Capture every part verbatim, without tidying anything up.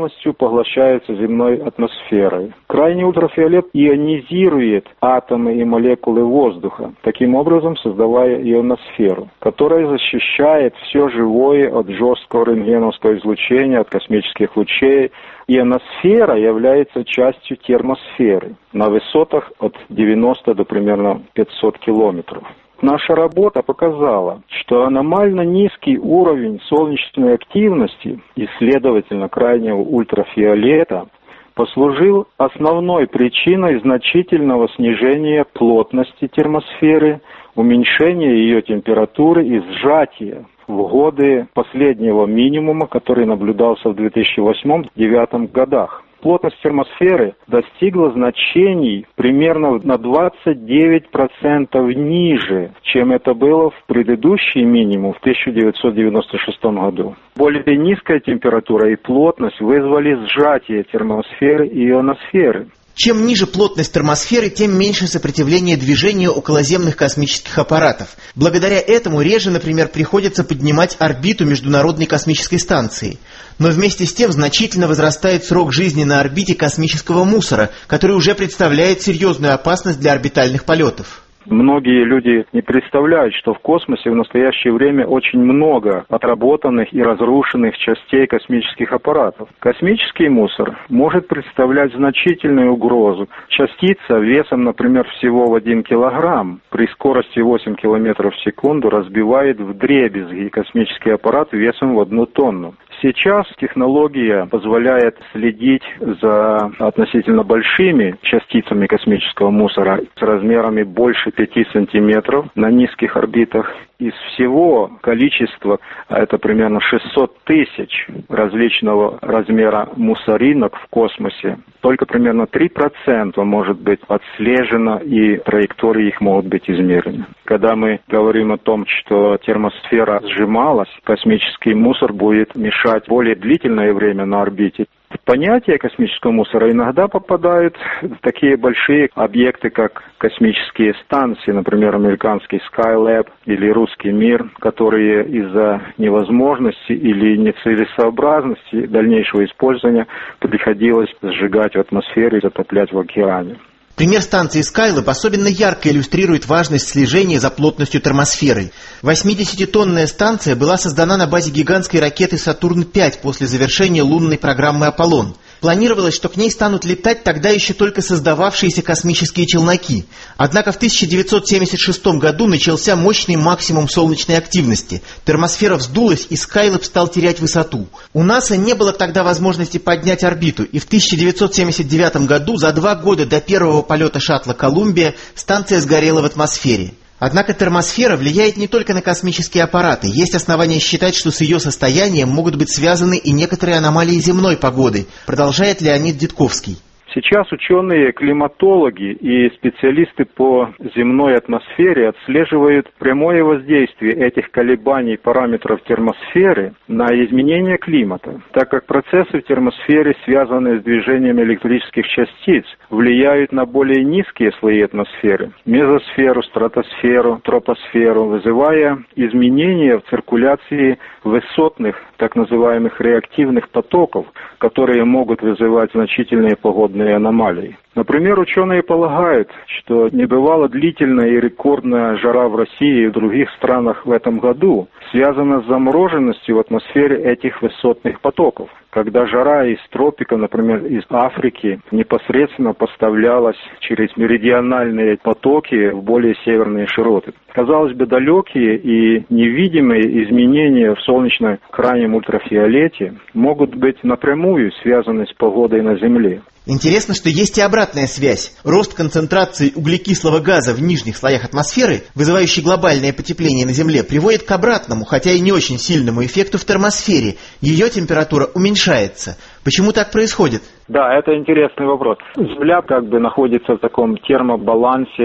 полностью поглощается земной атмосферой. Крайний ультрафиолет ионизирует атомы и молекулы воздуха, таким образом создавая ионосферу, которая защищает все живое от жесткого рентгеновского излучения, от космических лучей. Ионосфера является частью термосферы на высотах от девяноста до примерно пятисот километров. Наша работа показала, что аномально низкий уровень солнечной активности и, следовательно, крайнего ультрафиолета послужил основной причиной значительного снижения плотности термосферы, уменьшения ее температуры и сжатия в годы последнего минимума, который наблюдался в две тысячи восьмом — две тысячи девятом годах. Плотность термосферы достигла значений примерно на двадцать девять процентов ниже, чем это было в предыдущий минимум в тысяча девятьсот девяносто шестом году. Более низкая температура и плотность вызвали сжатие термосферы и ионосферы. Чем ниже плотность термосферы, тем меньше сопротивление движению околоземных космических аппаратов. Благодаря этому реже, например, приходится поднимать орбиту Международной космической станции. Но вместе с тем значительно возрастает срок жизни на орбите космического мусора, который уже представляет серьезную опасность для орбитальных полетов. Многие люди не представляют, что в космосе в настоящее время очень много отработанных и разрушенных частей космических аппаратов. Космический мусор может представлять значительную угрозу. Частица весом, например, всего в один килограмм при скорости восемь километров в секунду разбивает вдребезги космический аппарат весом в одну тонну. Сейчас технология позволяет следить за относительно большими частицами космического мусора с размерами больше пяти сантиметров на низких орбитах. Из всего количества, а это примерно шестьсот тысяч различного размера мусоринок в космосе, только примерно три процента может быть отслежено и траектории их могут быть измерены. Когда мы говорим о том, что термосфера сжималась, космический мусор будет мешать более длительное время на орбите. В понятие космического мусора иногда попадают такие большие объекты, как космические станции, например, американский Skylab или русский Мир, которые из-за невозможности или нецелесообразности дальнейшего использования приходилось сжигать в атмосфере и затоплять в океане. Пример станции Skylab особенно ярко иллюстрирует важность слежения за плотностью термосферы. восьмидесятитонная станция была создана на базе гигантской ракеты Сатурн пять после завершения лунной программы Аполлон. Планировалось, что к ней станут летать тогда еще только создававшиеся космические челноки. Однако в тысяча девятьсот семьдесят шестом году начался мощный максимум солнечной активности. Термосфера вздулась, и Skylab стал терять высоту. У НАСА не было тогда возможности поднять орбиту, и в тысяча девятьсот семьдесят девятом году, за два года до первого полета шаттла «Колумбия», станция сгорела в атмосфере. Однако термосфера влияет не только на космические аппараты. Есть основания считать, что с ее состоянием могут быть связаны и некоторые аномалии земной погоды, продолжает Леонид Дедковский. Сейчас ученые-климатологи и специалисты по земной атмосфере отслеживают прямое воздействие этих колебаний параметров термосферы на изменение климата, так как процессы в термосфере, связанные с движением электрических частиц, влияют на более низкие слои атмосферы, мезосферу, стратосферу, тропосферу, вызывая изменения в циркуляции высотных, так называемых реактивных потоков, которые могут вызывать значительные погодные аномалии. Например, ученые полагают, что небывало длительная и рекордная жара в России и в других странах в этом году связана с замороженностью в атмосфере этих высотных потоков, когда жара из тропика, например, из Африки, непосредственно поставлялась через меридиональные потоки в более северные широты. Казалось бы, далекие и невидимые изменения в солнечном крайнем ультрафиолете могут быть напрямую связаны с погодой на Земле. Интересно, что есть и обратная связь. Рост концентрации углекислого газа в нижних слоях атмосферы, вызывающий глобальное потепление на Земле, приводит к обратному, хотя и не очень сильному эффекту в термосфере. Ее температура уменьшается. Почему так происходит? Да, это интересный вопрос. Земля как бы находится в таком термобалансе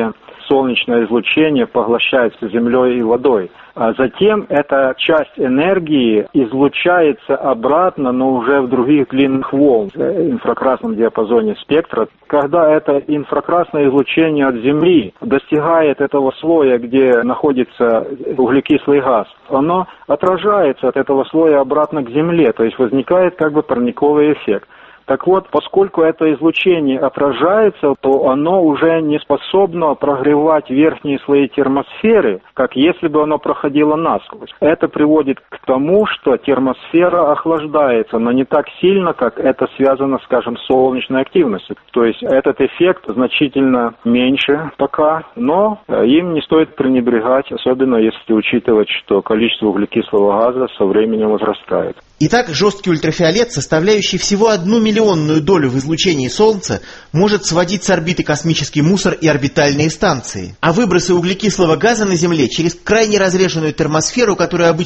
солнечное излучение поглощается Землей и водой. А затем эта часть энергии излучается обратно, но уже в других длинных волн, в инфракрасном диапазоне спектра. Когда это инфракрасное излучение от Земли достигает этого слоя, где находится углекислый газ, оно отражается от этого слоя обратно к Земле, то есть возникает как бы парниковый эффект. Так вот, поскольку это излучение отражается, то оно уже не способно прогревать верхние слои термосферы, как если бы оно проходило насквозь. Это приводит к тому, что термосфера охлаждается, но не так сильно, как это связано, скажем, с солнечной активностью. То есть этот эффект значительно меньше пока, но им не стоит пренебрегать, особенно если учитывать, что количество углекислого газа со временем возрастает. Итак, жесткий ультрафиолет, составляющий всего одну миллионную долю в излучении Солнца, может сводить с орбиты космический мусор и орбитальные станции. А выбросы углекислого газа на Земле через крайне разреженную термосферу, которая обычно